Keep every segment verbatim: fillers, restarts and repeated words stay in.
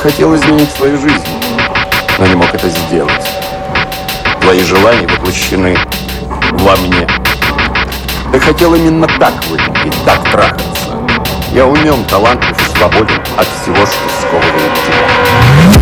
хотел изменить свою жизнь, но не мог это сделать. Твои желания воплощены во мне. Ты хотел именно так выглядеть, так трахаться. Я умен, талантлив и свободен от всего, что сковывает тебя.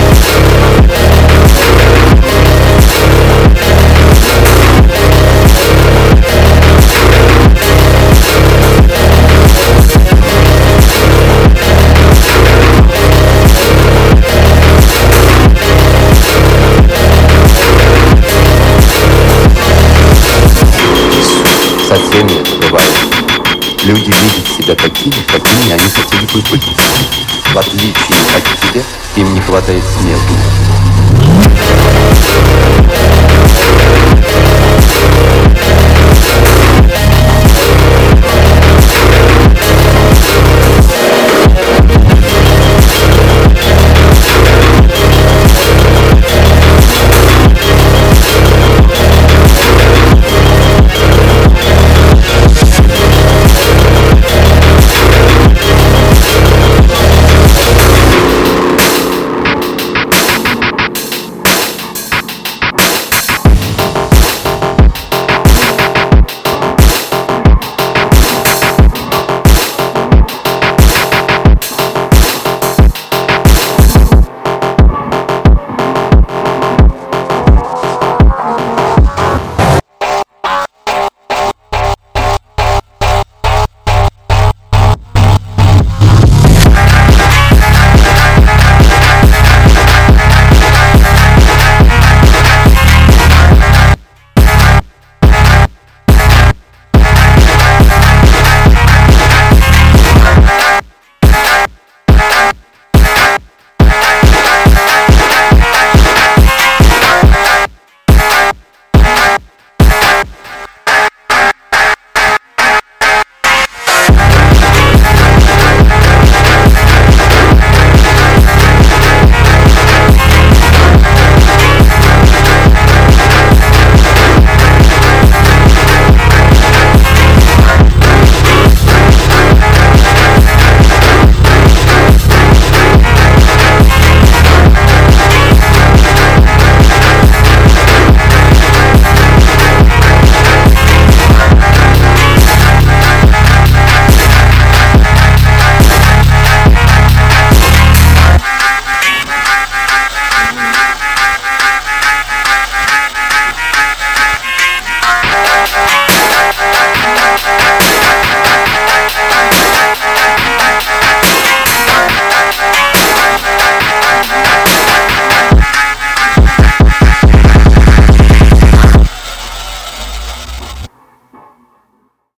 Со всеми это бывает. Люди видят себя такими, какими они хотели бы быть. В отличие от тебя, им не хватает смелости.